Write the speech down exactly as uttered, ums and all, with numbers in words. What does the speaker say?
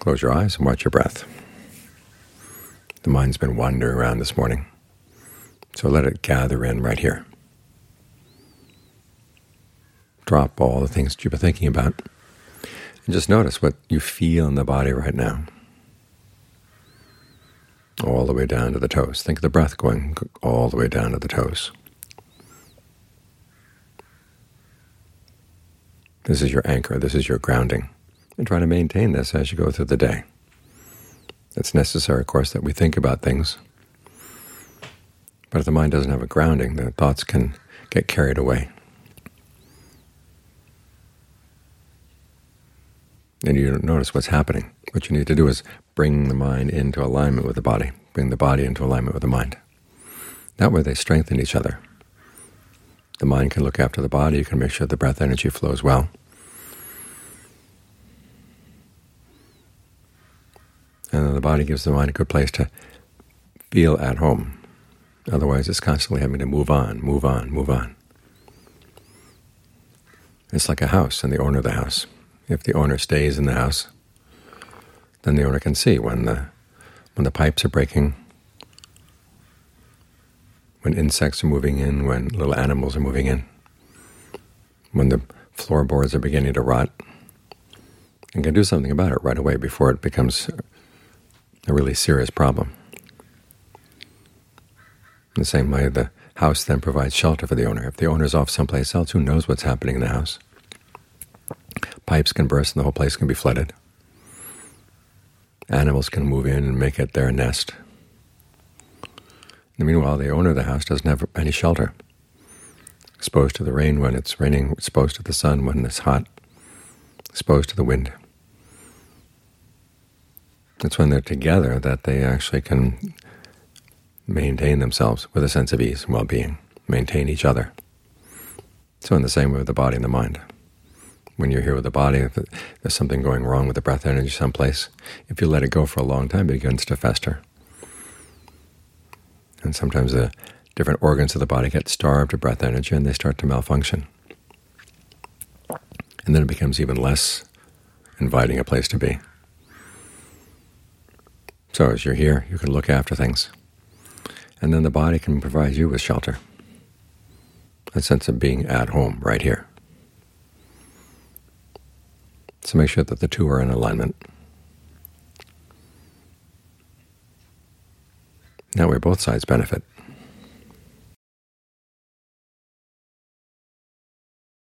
Close your eyes and watch your breath. The mind's been wandering around this morning, so let it gather in right here. Drop all the things that you've been thinking about, and just notice what you feel in the body right now, all the way down to the toes. Think of the breath going all the way down to the toes. This is your anchor. This is your grounding. And try to maintain this as you go through the day. It's necessary, of course, that we think about things. But if the mind doesn't have a grounding, the thoughts can get carried away. And you don't notice what's happening. What you need to do is bring the mind into alignment with the body, bring the body into alignment with the mind. That way they strengthen each other. The mind can look after the body. You can make sure the breath energy flows well. And then the body gives the mind a good place to feel at home. Otherwise it's constantly having to move on, move on, move on. It's like a house and the owner of the house. If the owner stays in the house, then the owner can see when the when the pipes are breaking, when insects are moving in, when little animals are moving in, when the floorboards are beginning to rot, and can do something about it right away before it becomes a really serious problem. In the same way, the house then provides shelter for the owner. If the owner is off someplace else, who knows what's happening in the house? Pipes can burst and the whole place can be flooded. Animals can move in and make it their nest. And meanwhile, the owner of the house doesn't have any shelter. Exposed to the rain when it's raining, exposed to the sun when it's hot, exposed to the wind. It's when they're together that they actually can maintain themselves with a sense of ease and well-being, maintain each other. So in the same way with the body and the mind. When you're here with the body, if there's something going wrong with the breath energy someplace, if you let it go for a long time, it begins to fester. And sometimes the different organs of the body get starved of breath energy and they start to malfunction. And then it becomes even less inviting a place to be. So as you're here, you can look after things. And then the body can provide you with shelter, a sense of being at home right here. So make sure that the two are in alignment. That way both sides benefit.